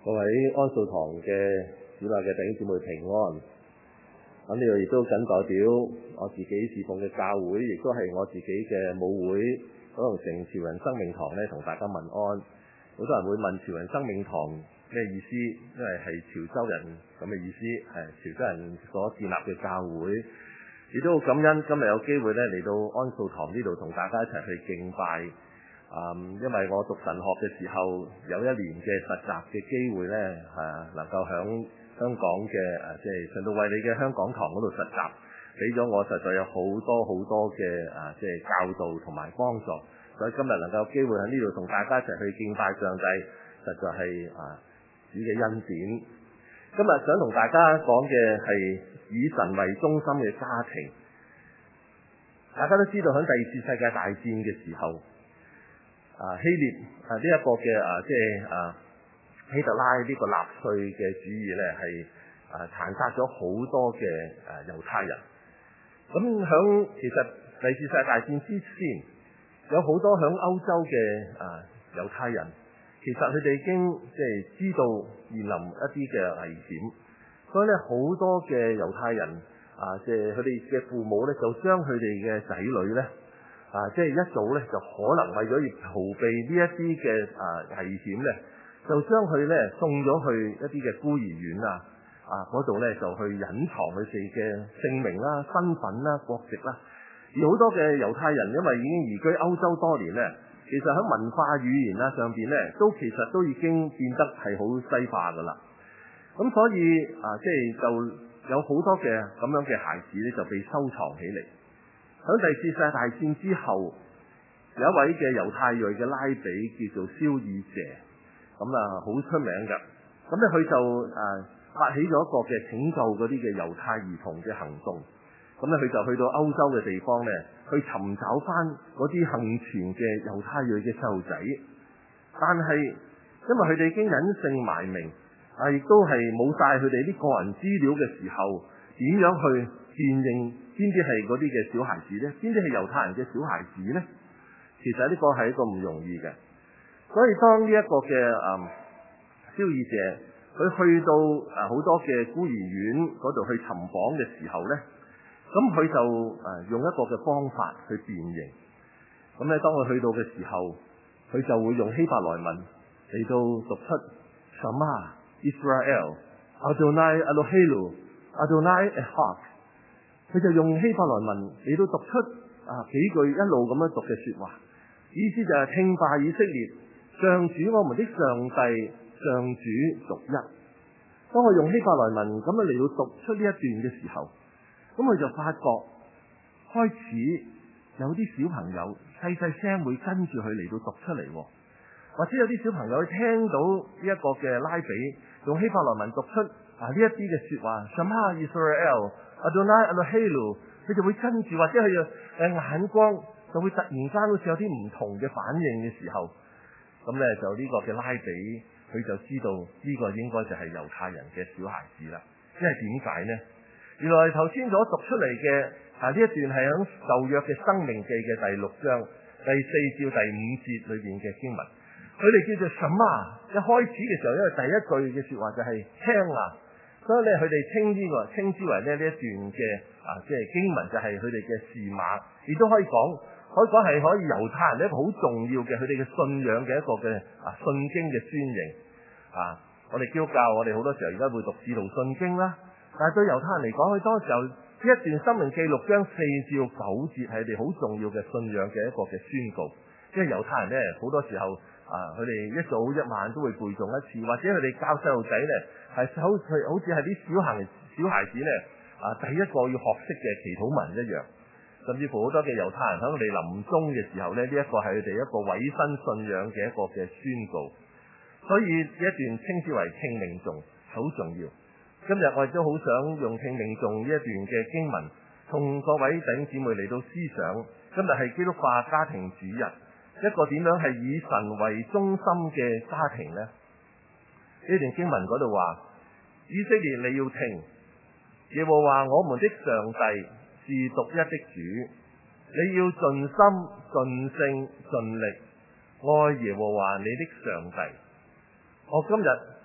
各位安素堂嘅主內嘅弟兄姊妹平安。咁呢度亦都謹代表我自己侍奉嘅教會，亦都係我自己嘅母會九龍城潮人生命堂咧，同大家問安。好多人會問潮人生命堂咩意思？因為係潮州人咁嘅意思，係潮州人所建立嘅教會。亦都好感恩今日有機會咧嚟到安素堂呢度同大家一齊去敬拜。因為我讀神學嘅時候有1年嘅實習嘅機會咧，能夠響香港嘅即係循道衛理嘅香港堂嗰度實習，俾咗我實在有好多嘅即係教導同埋幫助。所以今日能夠有機會喺呢度同大家一齊去敬拜上帝，實在係主嘅恩典。今日想同大家講嘅係以神為中心嘅家庭。大家都知道喺第二次世界大戰嘅時候，希臘呢一個嘅即係希特拉呢個納粹嘅主義咧，係殘殺咗好多嘅猶太人。咁響其實第二次世界大戰之前，有好多響歐洲嘅猶太人，其實佢哋已經即係知道面臨一啲嘅危險，所以咧好多嘅猶太人即係佢哋嘅父母咧，就將佢哋嘅仔女咧。即係一早咧，就可能為咗要逃避呢一啲嘅危險咧，就將佢咧送咗去一啲嘅孤兒院嗰度咧，就去隱藏佢哋嘅姓名啦、身份啦、國籍啦。而好多嘅猶太人因為已經移居歐洲多年咧，其實喺文化語言上邊咧，其實都已經變得係好西化噶啦。咁所以即係就有好多嘅咁樣嘅孩子咧，就被收藏起嚟。喺第二次世界大戰之後，有一位嘅猶太裔嘅拉比叫做蕭爾謝，咁好出名㗎。咁咧佢就發起咗一個嘅拯救嗰啲嘅猶太兒童嘅行動。咁咧佢就去到歐洲嘅地方咧，去尋找翻嗰啲幸存嘅猶太裔嘅細路仔。但係因為佢哋已經隱姓埋名，亦都係冇晒佢哋啲個人資料嘅時候，點樣去辨認邊啲係嗰啲嘅小孩子呢？邊啲係猶太人嘅小孩子呢？其實呢個係一個唔容易嘅。所以當呢一個嘅蕭爾謝佢去到好多嘅孤兒院嗰度去尋訪嘅時候呢，咁佢就用一個嘅方法去辨認。咁咧當佢去到嘅時候，佢就會用希伯來文嚟到讀出 Shema Israel Adonai Eloheinu Adonai Echad。佢就用希伯來文嚟到讀出幾句一路咁樣讀嘅說話，意思就係聽罷以色列，上主我們的上帝，上主獨一。當我用希伯來文咁樣嚟到讀出呢一段嘅時候，咁佢就發覺開始有啲小朋友細細聲會跟住佢嚟到讀出嚟，或者有啲小朋友聽到呢一個嘅拉比用希伯來文讀出呢一啲嘅說話 Shema Israel Adonai Eloheinu， 佢就會跟住，或者佢嘅眼光就會突然間好似有啲唔同嘅反應嘅時候，咁咧就呢個嘅拉比佢就知道呢個應該就係猶太人嘅小孩子啦。因為點解呢？原來頭先所讀出嚟嘅呢一段係喺舊約嘅申命記嘅第6章第4至第5節裏邊嘅經文，佢哋叫做什麼？一開始嘅時候，因為第一句嘅說話就係聽啊。所以咧，佢哋稱之為咧呢一段嘅即係經文就係佢哋嘅示瑪，亦都可以講係可以猶太人一個好重要嘅佢哋嘅信仰嘅一個嘅信經嘅宣認。我哋基督教我哋好多時候而家會讀使徒信經啦，但係對猶太人嚟講，佢當時候呢一段申命記6章4至9節係佢哋好重要嘅信仰嘅一個嘅宣告。因為猶太人咧好多時候佢哋一早一晚都會背誦一次，或者佢哋教細路仔咧係好似係啲小孩子咧第一個要學識嘅祈禱文一樣。甚至乎好多嘅猶太人喺佢哋臨終嘅時候咧，呢一個係佢哋一個委身信仰嘅一個嘅宣告。所以呢一段稱之為聽命頌，好重要。今日我亦都好想用聽命頌呢一段嘅經文，同各位弟兄姊妹嚟到思想。今日係基督化家庭主日。一個點樣係以神為中心嘅家庭呢？呢段經文嗰度話：以色列你要聽，耶和華我們的上帝是獨一的主，你要盡心、盡性、盡力愛耶和華你的上帝。我今日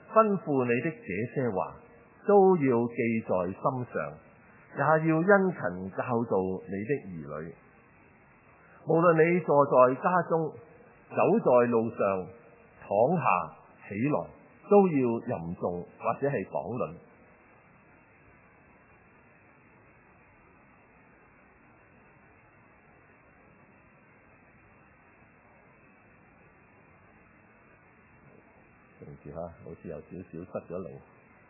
吩咐你的這些話，都要記在心上，也要殷勤教導你的兒女。無論你坐在家中，走在路上，躺下起來，都要吟誦或者係講論。對唔住嚇，好似有少少失咗靈。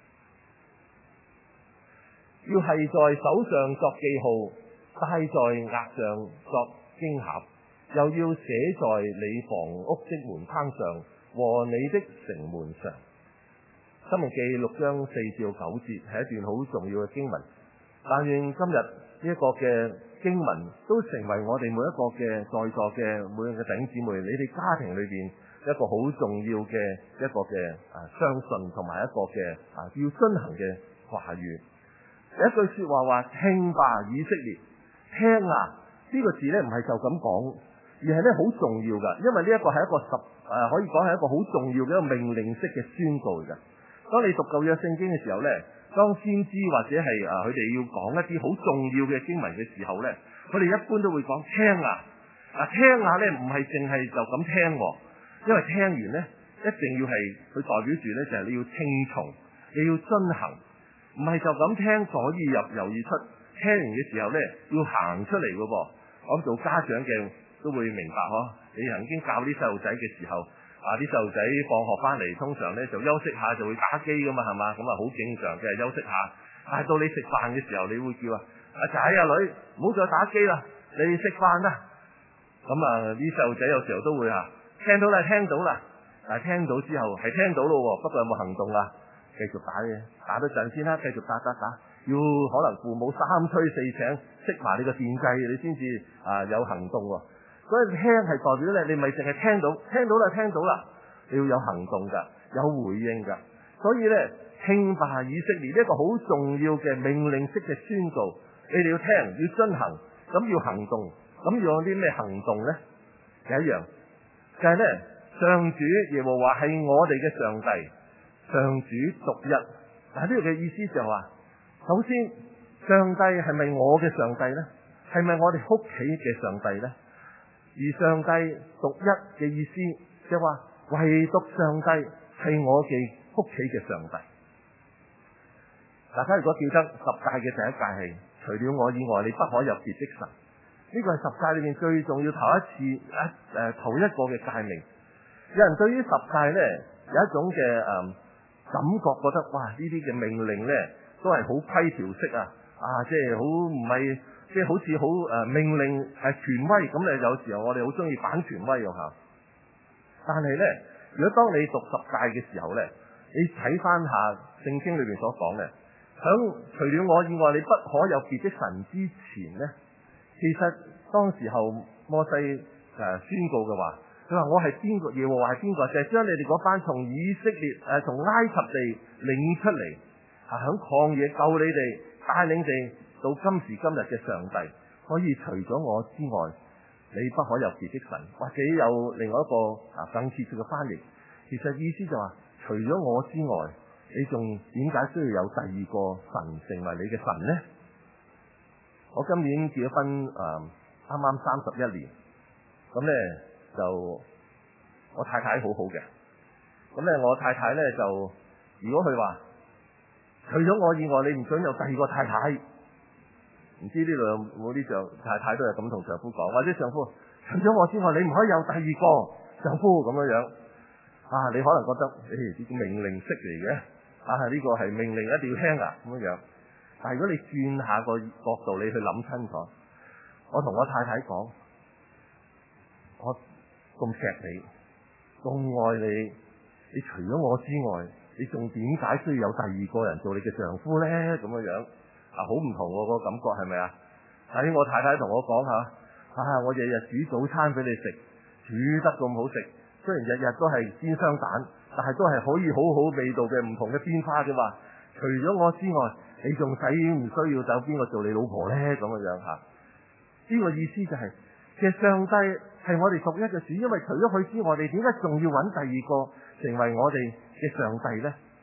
要係在手上作記號，戴在額上作經盒，又要寫在你房屋的門框上和你的城門上。申命記6章4至9節係一段好重要嘅經文，但願今日呢一個嘅經文都成為我哋每一個嘅在座嘅每一個弟兄姊妹，你哋家庭裏邊一個好重要嘅一個嘅相信同埋一個嘅要遵行嘅話語。有一句說話話，聽吧以色列，聽啊！呢個字咧唔係就咁講，而係咧好重要噶，因為呢一個係一個可以講係一個好重要嘅一個命令式嘅宣告嚟噶。當你讀舊約聖經嘅時候咧，當先知或者係佢哋要講一啲好重要嘅經文嘅時候咧，佢哋一般都會講聽啊！聽下咧唔係淨係就咁聽，因為聽完咧一定要係佢代表住咧就係你要聽從，你要遵行。唔係就咁聽左耳入右耳出，聽完嘅時候呢，要行出嚟嘅噃。我諗做家長嘅都會明白嗬。你曾經教啲細路仔嘅時候，啲細路仔放學翻嚟，通常呢就休息下就會打機噶嘛，係嘛？咁啊好正常嘅休息下。但係到你食飯嘅時候，你會叫阿仔阿女唔好再打機啦，你食飯啦。咁啲細路仔有時候都會聽到啦，聽到啦，但係聽到之後係聽到咯，不過有冇行動啊？繼續打嘅，打多陣先啦，繼續打，要可能父母三催四請，熄埋你個電掣，你先至有行動喎。所以聽係代表咧，你咪淨係聽到啦，你要有行動噶，有回應噶。所以咧，聽吧以色列呢一個好重要嘅命令式嘅宣告，你哋要聽，要遵行，咁要行動，咁要有啲咩行動咧？係一樣，就係咧，上主耶和華係我哋嘅上帝。上主獨一，但係呢個嘅意思就係話，首先上帝係咪我嘅上帝呢？係咪我哋屋企嘅上帝呢？而上帝獨一嘅意思就係話，唯獨上帝係我哋屋企嘅上帝。大家如果記得十誡嘅第一誡係，除了我以外，你不可有別的神。呢個係十誡裏面最重要頭一個嘅誡命。有人對於十誡呢，有一種嘅感覺得哇，呢啲嘅命令呢都係好規條式即係好唔係，即係好似好命令係權威咁咧。有時候我哋好中意反權威㗎。但係呢，如果當你讀十誡嘅時候呢，你睇翻下聖經裏邊所講嘅，響除了我以外，你不可有別的神之前呢，其實當時候摩西宣告嘅話。佢話我係邊個？耶和華係邊個？就係將你哋嗰班從以色列從埃及地領出嚟，響曠野救你哋，帶領地到今時今日嘅上帝。所以除咗我之外，你不可有別的神。或者有另外一個更切切嘅翻譯，其實意思就話，除咗我之外，你仲點解需要有第二個神成為你嘅神呢？我今年結咗婚啱啱31年，咁呢。就我太太好好嘅，咁咧我太太咧就如果佢話除咗我以外，你唔准有第二個太太，唔知呢度有冇啲太太都係咁同丈夫講，或者丈夫除咗我之外，你唔可以有第二個丈夫咁樣你可能覺得呢個命令式嚟嘅，呢個係命令一定要聽咁樣。但係如果你轉下個角度，你去諗清楚，我同我太太講，我咁錫你，咁愛你，你除咗我之外，你仲點解需要有第二個人做你嘅丈夫呢？咁樣好唔同個感覺係咪啊？睇我太太同我講我日日煮早餐俾你食，煮得咁好食，雖然日日都係煎雙蛋，但係都係可以好好味道嘅唔同嘅變化嘅話，除咗我之外，你仲使唔需要找邊個做你老婆呢？咁樣呢個意思就係，其實上帝係我哋獨一嘅主，因為除咗佢之外，你點解仲要揾第二個成為我哋嘅上帝呢？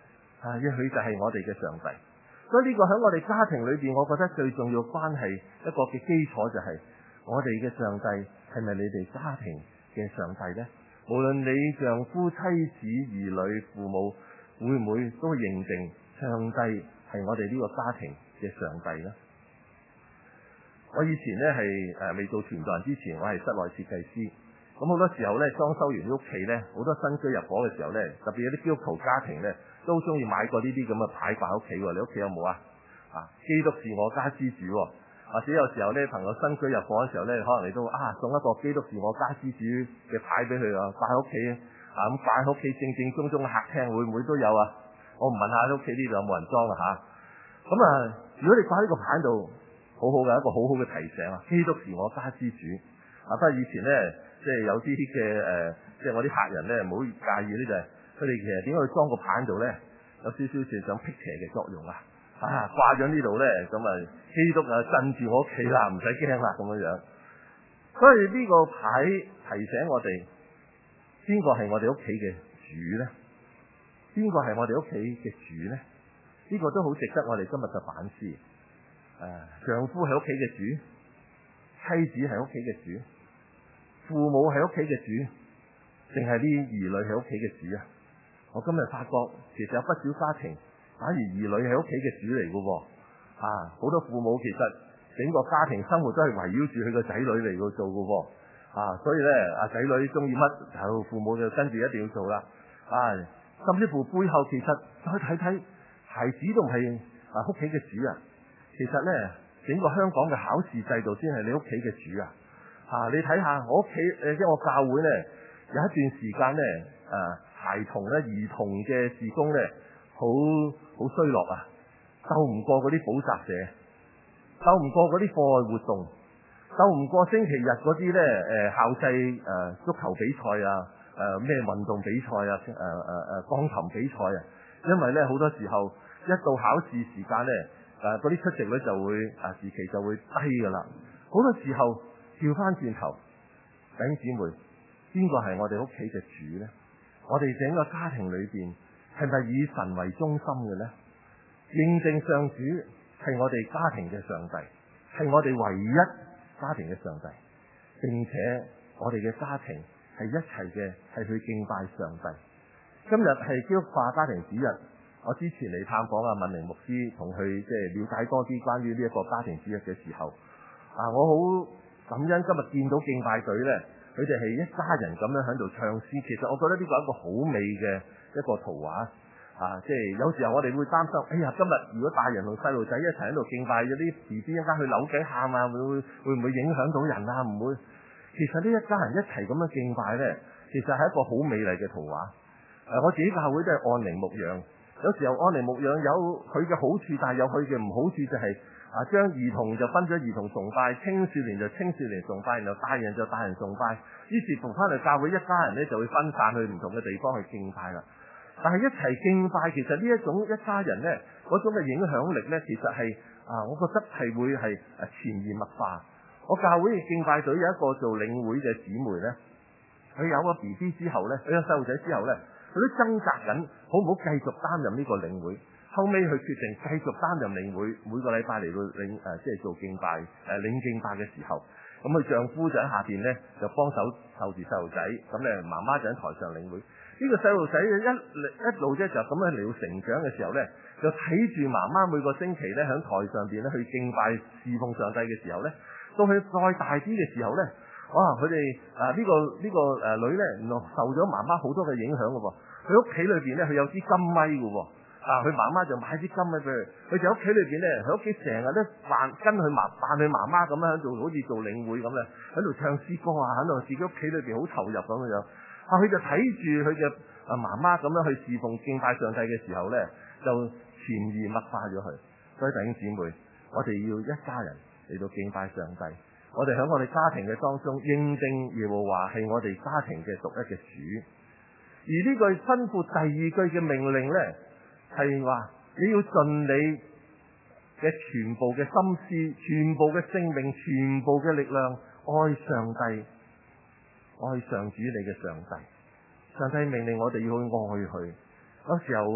亦佢就係我哋嘅上帝。所以呢個喺我哋家庭裏邊，我覺得最重要關係一個嘅基礎就係我哋嘅上帝係咪你哋家庭嘅上帝呢？無論你丈夫、妻子、兒女、父母，會唔會都認定上帝係我哋呢個家庭嘅上帝呢？我以前呢係未做傳道人之前，我係室內設計師。咁好多時候呢，裝修完屋企呢，好多新居入伙嘅時候呢，特別有啲基督徒家庭呢，都中意買過呢啲咁嘅牌掛喺屋企喎。你屋企有冇啊？基督是我家之主喎。或者有時候呢，朋友新居入伙嘅時候呢，可能你都送一個基督是我家之主嘅牌俾佢啊，掛喺屋企咁掛喺屋企正正宗宗嘅客廳，會唔會都有啊？我唔問下你屋企呢度有冇人裝啊嚇？咁如果你掛喺個牌度，好好嘅一個好好嘅提醒啊！基督是我家之主。不過以前呢，即係有啲嘅即係我啲客人呢，唔好介意呢，就係佢哋其實點解去裝個牌度呢？有少少似想辟邪嘅作用啊！掛咗呢度呢，咁基督鎮住我屋企啦，唔使驚啦咁樣。所以呢個牌提醒我哋，邊個係我哋屋企嘅主呢？邊個係我哋屋企嘅主呢？呢個都好值得我哋今日嘅反思。丈夫係屋企嘅主，妻子係屋企嘅主，父母係屋企嘅主，定係啲兒女係屋企嘅主啊？我今日發覺，其實有不少家庭反而兒女係屋企嘅主嚟嘅喎。好多父母其實整個家庭生活都係圍繞住佢個仔女嚟到做嘅喎。所以呢，仔女中意乜，父母就跟住一定要做啦。甚至乎背後其實再睇睇，孩子都唔係屋企嘅主啊。其實呢，整個香港嘅考試制度先係你屋企嘅主啊！你睇下我屋企即係我教會呢，有一段時間呢，孩童呢，兒童嘅事工呢，好衰落啊！鬥唔過嗰啲補習社，鬥唔過嗰啲課外活動，鬥唔過星期日嗰啲呢校際足球比賽啊，咩運動比賽啊，鋼琴比賽啊，因為呢，好多時候一到考試時間呢，嗰啲出席率就會時期就會低噶啦。好多時候調翻轉頭，弟兄姊妹，邊個係我哋屋企嘅主呢？我哋整個家庭裏邊係咪以神為中心嘅呢？認定上主係我哋家庭嘅上帝，係我哋唯一家庭嘅上帝，並且我哋嘅家庭係一齊嘅係去敬拜上帝。今日係基督化家庭主日。我之前嚟探訪敏寧牧師，同佢即係了解多啲關於呢一個家庭主日嘅時候，我好感恩今日見到敬拜隊呢，佢哋係一家人咁樣喺度唱詩。其實我覺得呢個係一個好美嘅一個圖畫。即係有時候我哋會擔心，哎呀，今日如果大人同細路仔一齊喺度敬拜，有啲 BB 一間去扭計喊啊，會唔會影響到人啊？唔會。其實呢一家人一齊咁樣敬拜呢，其實係一個好美麗嘅圖畫。我自己教會都係按齡牧養。有時候按齡牧養有佢嘅好處，但係有佢嘅唔好處，就係將兒童就分咗兒童崇拜，青少年就青少年崇拜，然後大人就大人崇拜。於是乎翻嚟教會一家人呢就會分散去唔同嘅地方去敬拜啦。但係一齊敬拜，其實呢一種一家人呢嗰種嘅影響力呢，其實係我覺得係會係潛移默化。我教會嘅敬拜隊有一個做領會嘅姊妹呢，佢有個 BB 之後呢，佢有細路仔之後呢，佢都掙扎緊，好唔好繼續擔任呢個領會？後尾佢決定繼續擔任領會，每個禮拜嚟到即係做敬拜領敬拜嘅時候，咁佢丈夫就喺下邊呢，就幫手湊住細路仔，咁咧媽媽就喺台上領會。呢個細路仔一路啫就咁樣嚟到成長嘅時候呢，就睇住媽媽每個星期呢，喺台上邊咧去敬拜侍奉上帝嘅時候呢，到佢再大啲嘅時候呢，哇！佢哋呢個女呢，原來受咗媽媽好多嘅影響嘅喎。佢屋企裏邊呢，佢有支金咪嘅喎。佢媽媽就買支金咪俾佢。佢就喺屋企裏邊呢，喺屋企成日都跟佢媽媽咁樣喺度，好似做領會咁咧，喺度唱詩歌啊，喺度自己屋企裏邊好投入咁樣。佢就睇住佢嘅媽媽咁樣去侍奉敬拜上帝嘅時候呢，就潛移默化咗佢。所以弟兄姊妹，我哋要一家人嚟到敬拜上帝。我哋喺我哋家庭嘅當中認定耶和華係我哋家庭嘅獨一嘅主。而呢句吩咐第二句嘅命令呢，係話你要盡你嘅全部嘅心思、全部嘅性命、全部嘅力量愛上帝，愛上主你嘅上帝。上帝命令我哋要去愛佢。有時候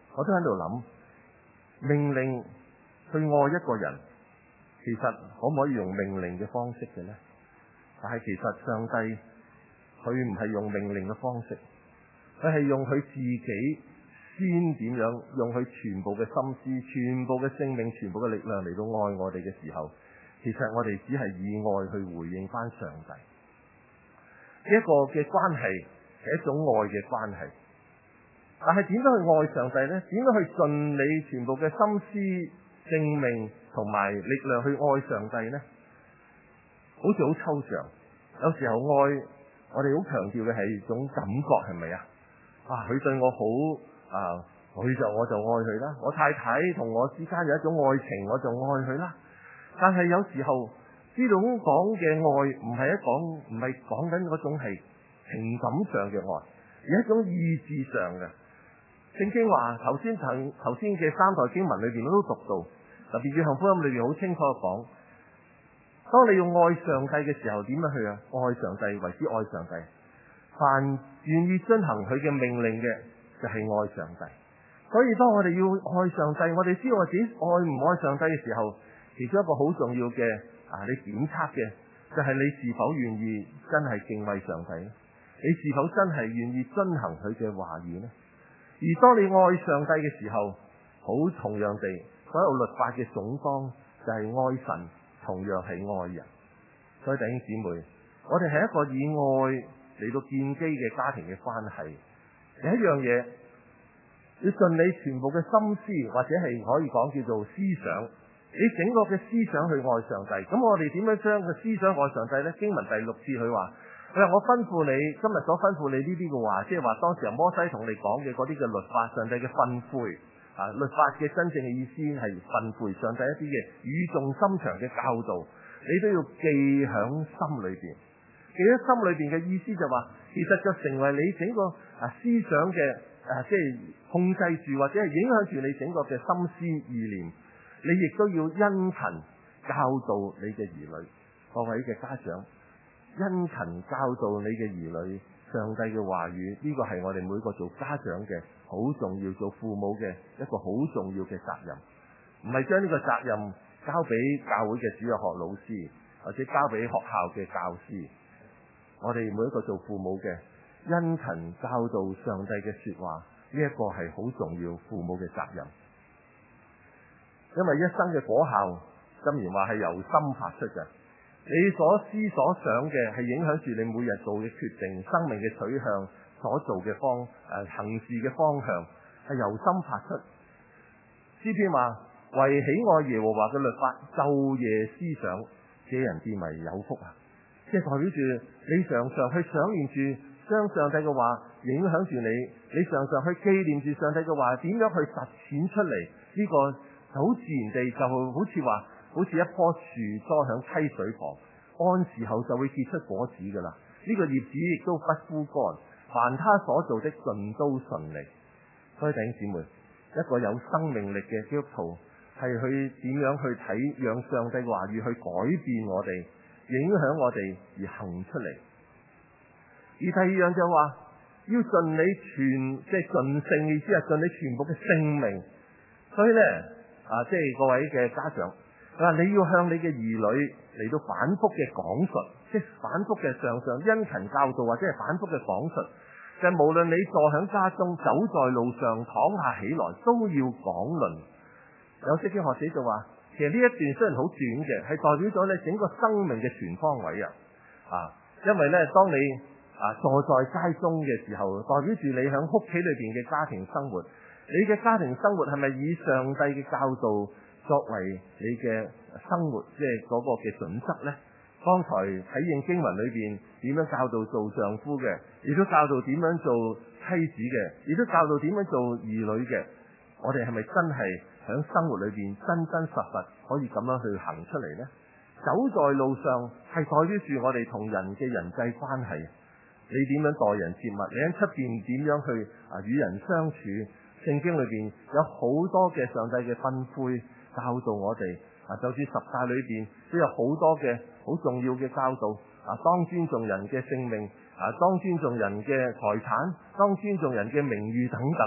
我都喺度諗，命令去愛一個人，其實可唔可以用命令嘅方式嘅呢？但係其實上帝佢唔係用命令嘅方式，佢係用佢自己先點樣，用佢全部嘅心思、全部嘅生命、全部嘅力量嚟到愛我哋嘅時候，其實我哋只係以愛去回應翻上帝。呢一個嘅關係係一種愛嘅關係，但係點樣去愛上帝呢？點樣去盡你全部嘅心思、生命同埋力量去愛上帝呢？好似好抽象，有時候愛我哋好強調嘅係一種感覺，係咪啊？佢對我好我就愛佢啦。我太太同我之間有一種愛情，我就愛佢啦。但係有時候呢種講嘅愛唔係講緊嗰種係情感上嘅愛，而係一種意志上嘅。聖經話頭先嘅三代經文裏邊都讀到，特別約翰福音裏邊好清楚講，當你要愛上帝嘅時候，點樣去啊？愛上帝為之愛上帝，凡願意遵行佢嘅命令嘅，就係愛上帝。所以當我哋要愛上帝，我哋知道我自己愛唔愛上帝嘅時候，其中一個好重要嘅你檢測嘅就係你是否願意真係敬畏上帝呢？你是否真係願意遵行佢嘅話語呢？而當你愛上帝嘅時候，好同樣地，所有律法嘅總綱就係愛神，同樣係愛人。所以弟兄姊妹，我哋係一個以愛嚟到建基嘅家庭嘅關係。有一樣嘢要盡你全部嘅心思，或者係可以講叫做思想，你整個嘅思想去愛上帝。咁我哋點樣將個思想愛上帝呢？經文第6節佢話我吩咐你今日所吩咐你呢啲嘅話，即係話當時摩西同你講嘅嗰啲嘅律法，上帝嘅訓誨律法嘅真正嘅意思係訓誨上帝一啲嘅語重心長嘅教導，你都要記響心裏邊。記喺心裏邊嘅意思就話，其實就成為你整個思想嘅即係控制住或者係影響住你整個嘅心思意念。你亦都要殷勤教導你嘅兒女，各位嘅家長，殷勤教導你嘅兒女上帝嘅話語，呢個係我哋每個做家長嘅好重要，做父母嘅一個好重要嘅責任。唔係將呢個責任交俾教會嘅主日學老師，或者交俾學校嘅教師。我哋每一個做父母嘅殷勤教導上帝嘅說話，呢一個係好重要父母嘅責任。因為一生嘅果效，箴言話係由心發出嘅。你所思所想嘅係影響住你每日做嘅決定、生命嘅取向、所做嘅行事嘅方向，係由心發出。詩篇話：為喜愛耶和華嘅律法，晝夜思想，這人變為有福啊！即係代表住你常常去想念住將上帝嘅話影響住你，你常常去紀念住上帝嘅話，點樣去實踐出嚟？呢個好自然地就好似話，好似一棵樹栽響溪水旁，按時候就會結出果子噶啦。呢個葉子亦都不枯乾，凡他所做的盡都順利。所以弟兄姊妹，一個有生命力嘅基督徒係去點樣去睇，讓上帝嘅話語去改變我哋，影響我哋而行出嚟。而第二樣就話，要盡你即係盡性，意思係盡你全部嘅性命。所以呢，即係各位嘅家長，你要向你嘅兒女嚟到反覆嘅講述，即係反覆嘅常常殷勤教導，或者係反覆嘅講述。就係無論你坐響家中、走在路上、躺下起來，都要講論。有聖經學者就話，其實呢一段雖然好短嘅，係代表咗你整個生命嘅全方位啊！因為呢，當你坐在街中嘅時候，代表住你響屋企裏邊嘅家庭生活。你嘅家庭生活係咪以上帝嘅教導作為你嘅生活，即係嗰個嘅準則呢？剛才喺應經文裏邊點樣教導做丈夫嘅，亦都教導點樣做妻子嘅，亦都教導點樣做兒女嘅。我哋係咪真係喺生活裏邊真真實實可以咁樣去行出嚟呢？走在路上係代表住我哋同人嘅人際關係，你點樣待人接物，你喺出邊點樣去與人相處？聖經裏邊有好多嘅上帝嘅吩咐教導我哋，就算十誡裏邊都有好多嘅好重要嘅教導，當尊重人嘅性命，當尊重人嘅財產，當尊重人嘅名譽等等，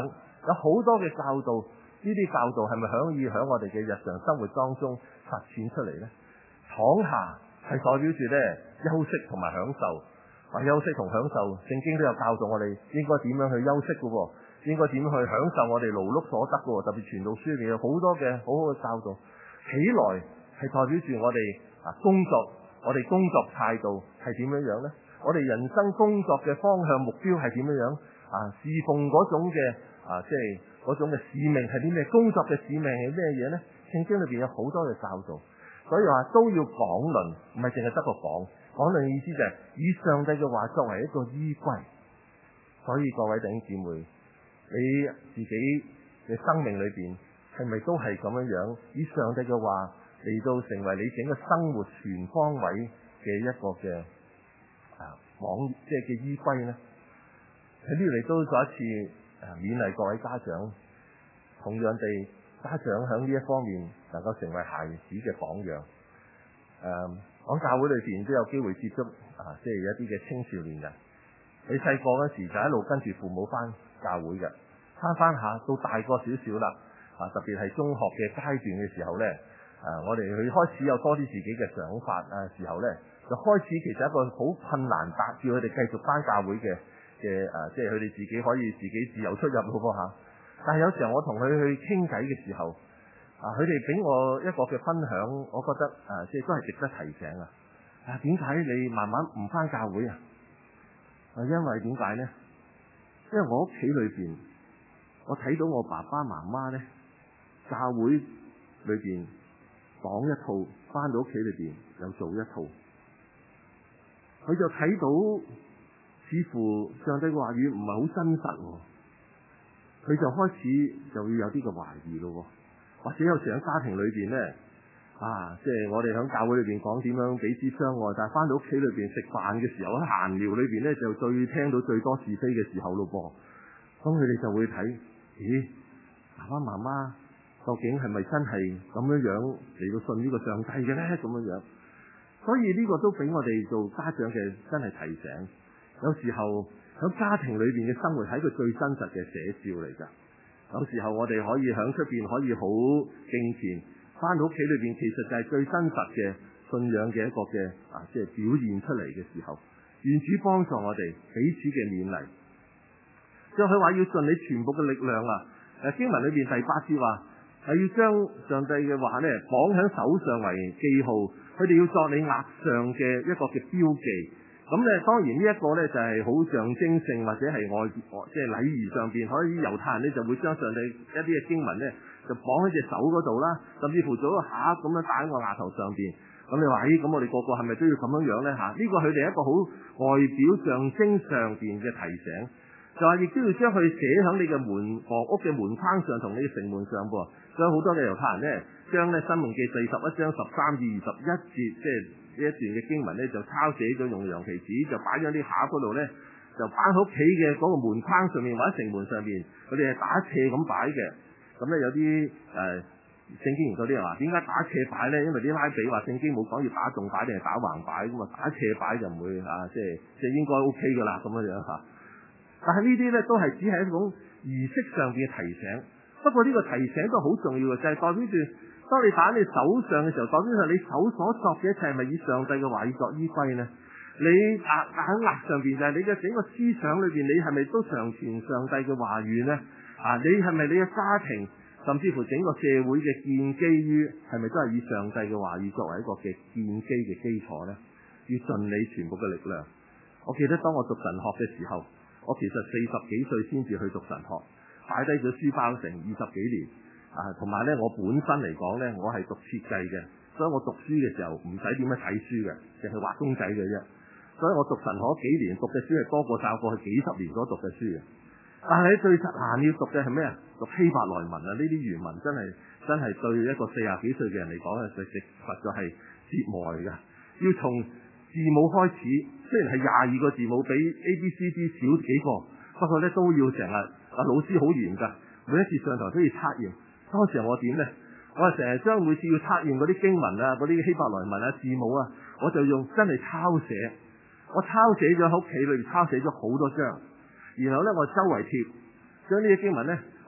有好多嘅教導，呢啲教導係咪可以喺我哋嘅日常生活當中實踐出嚟呢？躺下係代表住咧休息同埋享受，話休息同享受，聖經都有教導我哋應該點樣去休息嘅喎，應該點去享受我哋勞碌所得嘅喎，特別傳道書裏面有好多嘅好好嘅教導。起來係代表住我哋工作，我哋工作態度係點樣樣呢？我哋人生工作嘅方向目標係點樣樣？侍奉嗰種嘅即係嗰種嘅使命係啲咩？工作嘅使命係咩嘢呢？聖經裏邊有好多嘅教導，所以話都要講論，唔係淨係得個講。講論意思就係以上帝嘅話作為一個依歸。所以各位弟兄姊妹，你自己嘅生命裏邊係咪都係咁樣樣？以上帝嘅話嚟到成為你整個生活全方位嘅一個嘅即係嘅依歸呢？喺呢度你都再一次勉勵各位家長，同樣地，家長喺呢一方面能夠成為孩子嘅榜樣。講教會裏邊都有機會接觸即係一啲嘅青少年人。你細個嗰時就一路跟住父母翻教會嘅，翻下到大個少少啦，特別係中學嘅階段嘅時候呢，我哋去開始有多啲自己嘅想法時候呢，就開始其實一個好困難達叫佢哋繼續翻教會嘅即係佢哋自己可以自己自由出入咯嚇。但係有時候我同佢去傾偈嘅時候，佢哋俾我一個嘅分享，我覺得即係都係值得提醒啊！點解你慢慢唔翻教會啊？因為點解呢？因為我屋企裏邊，我睇到我爸爸媽媽呢，教會裏邊講一套，翻到屋企裏邊又做一套，佢就睇到似乎上帝嘅話語唔係好真實，佢就開始就會有啲嘅懷疑咯。或者有時喺家庭裏邊呢，即係我哋喺教會裏邊講點樣彼此相愛，但係翻到屋企裏邊食飯嘅時候，喺閒聊裏邊呢，就最聽到最多是非嘅時候咯噃。咁佢哋就會睇，咦，爸爸媽媽究竟係咪真係咁樣樣嚟到信呢個上帝嘅呢？咁樣樣，所以呢個都俾我哋做家長嘅真係提醒。有時候喺家庭裏邊嘅生活係一個最真實嘅寫照嚟㗎。有時候我哋可以喺出邊可以好敬虔，翻到屋企裏邊其實就係最真實嘅信仰嘅一個嘅即係表現出嚟嘅時候，願主幫助我哋彼此嘅勉勵。所以佢話要盡你全部嘅力量經文裏邊第8節話係要將上帝嘅話呢綁喺手上為記號，佢哋要作你額上嘅一個嘅標記。咁咧，當然呢一個咧就係好象徵性，或者係即係禮儀上邊，可以猶太人咧就會將上帝一啲嘅經文咧就綁喺隻手嗰度啦，甚至乎做一個盒咁樣戴喺個額頭上邊。咁你話咁我哋個個係咪都要咁樣樣咧？呢個佢哋一個好外表象徵上邊嘅提醒，就話亦都要將佢寫喺你嘅房屋嘅門框上同你嘅城門上噃。所以好多嘅猶太人咧，將咧申命記41章13至21節即係呢一段嘅經文咧就抄寫咗，用羊皮紙就擺咗啲盒嗰度咧，就擺喺屋企嘅嗰個門框上面或者城門上面，佢哋係打斜咁擺嘅。咁咧有啲聖經研究啲人話，點解打斜擺咧？因為啲拉比話聖經冇講要打縱擺定係打橫擺，咁啊打斜擺就唔會即係應該 OK 噶啦咁樣嚇。但係呢啲咧都係只係一種儀式上邊嘅提醒。不過呢個提醒都好重要嘅，就係代表住當你打你手上嘅時候，代表住你手所作嘅一切係咪以上帝嘅話語作依歸呢？你喺額上邊就係你嘅整個思想裏邊，你係咪都常傳上帝嘅話語呢？你係咪你嘅家庭甚至乎整個社會嘅建基於係咪都係以上帝嘅話語作為一個嘅建基嘅基礎呢？要盡你全部嘅力量。我記得當我讀神學嘅時候，我其實40幾歲先至去讀神學，擺低咗書包成20幾年。同埋咧，我本身嚟講咧，我係讀設計嘅，所以我讀書嘅時候唔使點樣睇書嘅，淨係畫公仔嘅啫。所以我讀神學幾年，讀嘅書係多過曬過去幾十年所讀嘅書嘅。但係最難要讀嘅係咩啊？讀希伯來文啊！呢啲原文真係對一個40幾歲嘅人嚟講咧，實在係折磨嚟㗎。要從字母開始，雖然係22個字母，比 ABCD 少幾個，不過咧都要成日老師好嚴㗎，每一次上台都要測驗。當時我點呢？我係成日將每次要測驗嗰啲經文嗰啲希伯來文字母我就用真係抄寫。我抄寫咗喺屋企裏面抄寫咗好多張，然後呢，我周圍貼，將呢啲經文呢，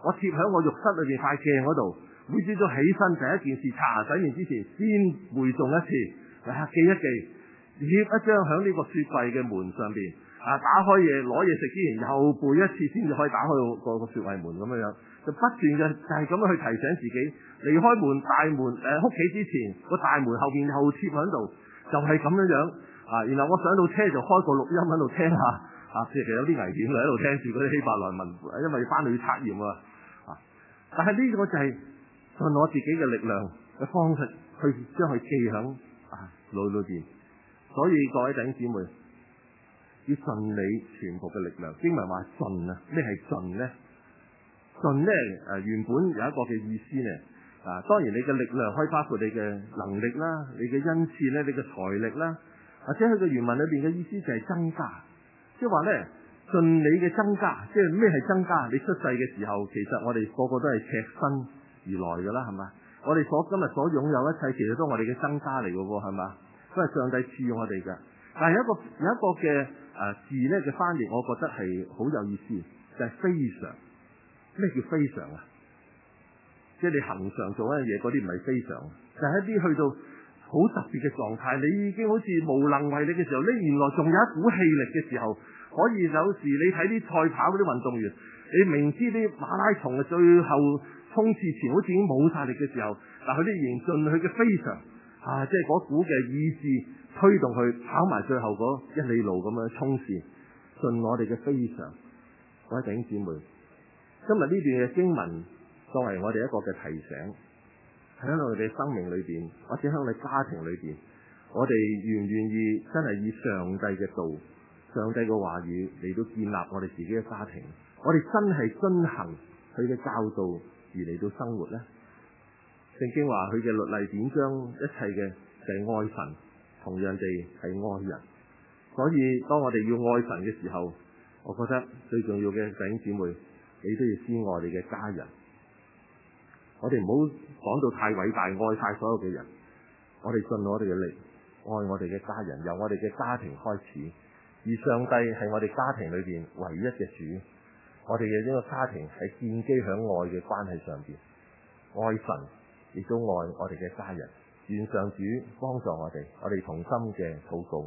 我貼喺我浴室裏邊塊鏡嗰度，每朝早起身第一件事刷牙洗面之前，先背誦一次，記一記，貼一張喺呢個雪櫃嘅門上邊，打開嘢攞嘢食之前又背一次，先至可以打開個雪櫃門咁樣樣，就不斷嘅就係咁樣去提醒自己，離開門大門屋企之前個大門後邊又貼喺度，就係咁樣樣然後我上到車就開個錄音喺度聽下。其實有啲危險嘅，喺度聽住嗰啲希伯來文，因為翻去測驗但係呢個就係盡我自己嘅力量嘅方式，去將佢記響腦裏邊。所以各位弟兄姊妹，要盡你全部嘅力量。經文話盡啊，咩係盡呢？盡呢原本有一個嘅意思呢。當然你嘅力量可以包括你嘅能力啦，你嘅恩賜咧，你嘅財力啦，或者佢嘅原文裏邊嘅意思就係增加。即係話咧，盡你嘅增加，即係咩係增加？你出世嘅時候，其實我哋個個都係赤身而來噶啦，係嘛？我哋今日所擁有一切，其實都係我哋嘅增加嚟噶喎，係嘛？都係上帝賜予我哋嘅。但係有一個嘅字咧嘅翻譯，我覺得係好有意思，就係非常。咩叫非常啊？即係你恆常做一樣嘢，嗰啲唔係非常，就係一啲去到好特別嘅狀態，你已經好似無能為力嘅時候，你原來仲有一股氣力嘅時候，可以有時你睇啲賽跑嗰啲運動員，你明知啲馬拉松嘅最後衝刺前好似已經冇晒力嘅時候，但佢哋仍盡佢嘅非常即係嗰股嘅意志推動佢跑埋最後嗰1里路咁樣衝線，盡我哋嘅非常。各位弟兄姊妹，今日呢段嘅經文作為我哋一個嘅提醒。喺我哋生命裏邊，或者喺我哋家庭裏邊，我哋願唔願意真係以上帝嘅道、上帝嘅話語嚟到建立我哋自己嘅家庭？我哋真係遵行佢嘅教導而嚟到生活呢？聖經話佢嘅律例典章一切嘅就係愛神，同樣地係愛人。所以當我哋要愛神嘅時候，我覺得最重要嘅弟兄姊妹，你都要先愛你嘅家人。我哋唔好講到太偉大，愛晒所有嘅人。我哋盡我哋嘅力，愛我哋嘅家人，由我哋嘅家庭開始。而上帝係我哋家庭裏邊唯一嘅主。我哋嘅呢個家庭係建基響愛嘅關係上邊，愛神亦都愛我哋嘅家人。願上主幫助我哋同心嘅禱告。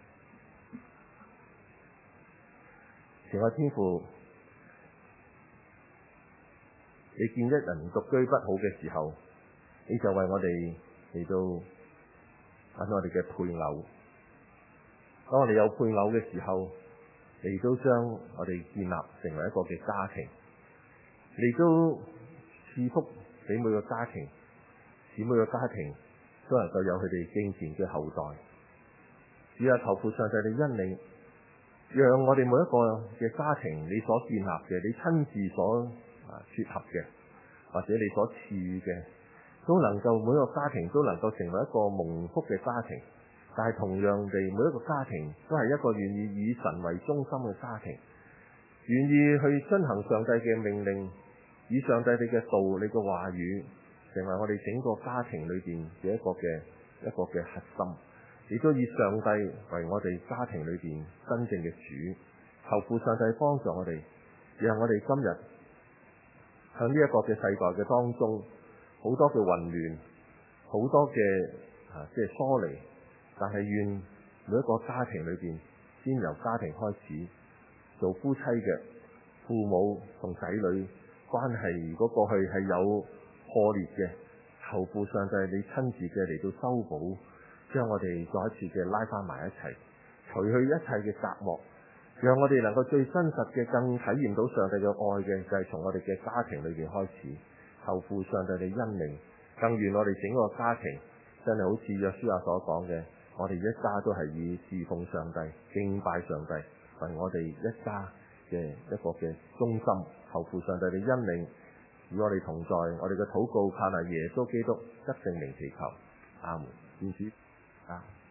慈愛天父，你見一人獨居不好嘅時候，你就為我哋嚟到揾我哋嘅配偶。當我哋有配偶嘅時候，你都將我哋建立成為一個嘅家庭，你都賜福俾每個家庭，使每個家庭都能夠有佢哋敬虔嘅後代。主啊，求父上帝你恩領，讓我哋每一個嘅家庭，你所建立嘅，你親自所撮合嘅，或者你所賜予嘅，都能夠每一個家庭都能夠成為一個蒙福嘅家庭。但係同樣地，每一個家庭都係一個願意以神為中心嘅家庭，願意去遵行上帝嘅命令，以上帝你嘅道、你嘅話語成為我哋整個家庭裏邊嘅一個嘅核心，亦都以上帝為我哋家庭裏邊真正嘅主。求父上帝幫助我哋，讓我哋今日向呢一個嘅世代嘅當中，好多嘅混亂，好多嘅即係疏離。但係願每一個家庭裏邊，先由家庭開始，做夫妻嘅父母同仔女關係，如果過去係有破裂嘅，求父上帝你親自嘅嚟到修補，將我哋再一次嘅拉翻埋一齊，除去一切嘅隔膜，讓我哋能夠最真實嘅更體驗到上帝嘅愛嘅，就係從我哋嘅家庭裏邊開始。求父上帝你恩領，更願我哋整個家庭真係好似約書亞所講嘅，我哋一家都係以侍奉上帝、敬拜上帝為我哋一家嘅一個嘅中心。求父上帝你恩領，與我哋同在。我哋嘅禱告靠賴耶穌基督得勝名祈求，阿門。願主啊。